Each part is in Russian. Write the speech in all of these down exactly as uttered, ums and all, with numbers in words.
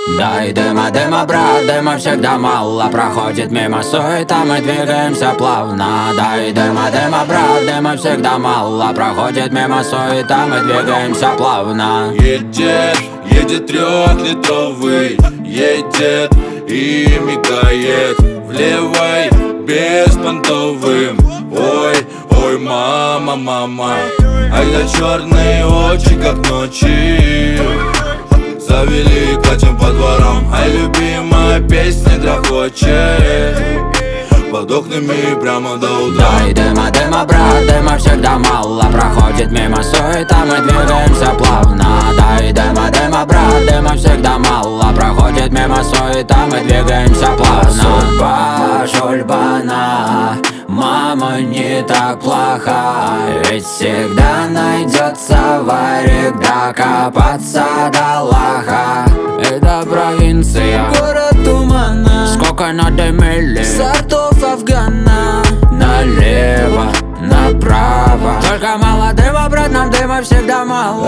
Дай дыма, дыма, брат, дыма всегда мало. Проходит мимо суета, мы двигаемся плавно. Дай дыма, дыма, брат, дыма всегда мало. Проходит мимо суета, мы двигаемся плавно. Едет, едет трехлитровый, едет и мигает в левой беспонтовым. Ой, ой, мама, мама, ай да черные очи, как ночи. Завели, катим по дворам, ай, любимая песня грохочет под окнами прямо до утра. Дай дыма, дыма, брат, дыма всегда мало. Проходит мимо суета, мы двигаемся плавно. Дай дыма, дыма, брат, дыма всегда мало. Проходит мимо суета, мы двигаемся плавно. Судьба жульбана, мама не так плоха. Ведь всегда найдется варик докопаться до лоха. Это провинция, город тумана, сколько надо мили сортов Афгана. налево, направо. Только мало дыма, брат, нам дыма всегда мало.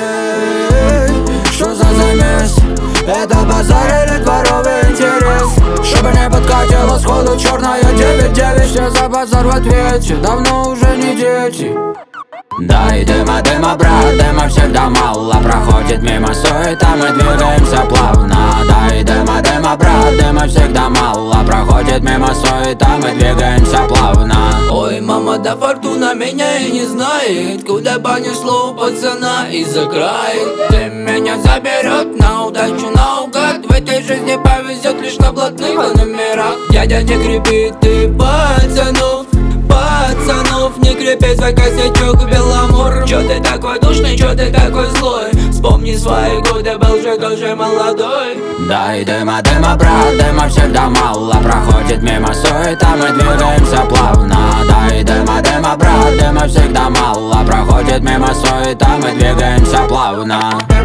Эй, что за замес? Это базар или дворовый интерес? Чтобы не подкатило сходу черная девять девять. Все за базар в ответе, давно уже не дети. Дай дыма, дыма, брат, дыма всегда мало. Проходит мимо суета, мы двигаемся плавно. Дай дыма, дыма, брат, дыма всегда мало. Проходит мимо суета, мы двигаемся плавно. Ой, мама, да фортуна меня и не знает, куда понесло пацана из-за края. Ты меня заберет на удачу наугад. В этой жизни повезет лишь на блатных номерах. Дядя, не крепи ты пацанов, пацанов, не крепи свой косячок, Беломор. Чё ты такой душный, чё ты такой злой? Вспомни свои годы, был же тоже молодой. Дай дыма, дыма, брат, дыма всегда мало. Проходит мимо суета, мы двигаемся плавно. Дай дыма, дыма, брат, дыма всегда мало. Проходит мимо суета, мы двигаемся плавно.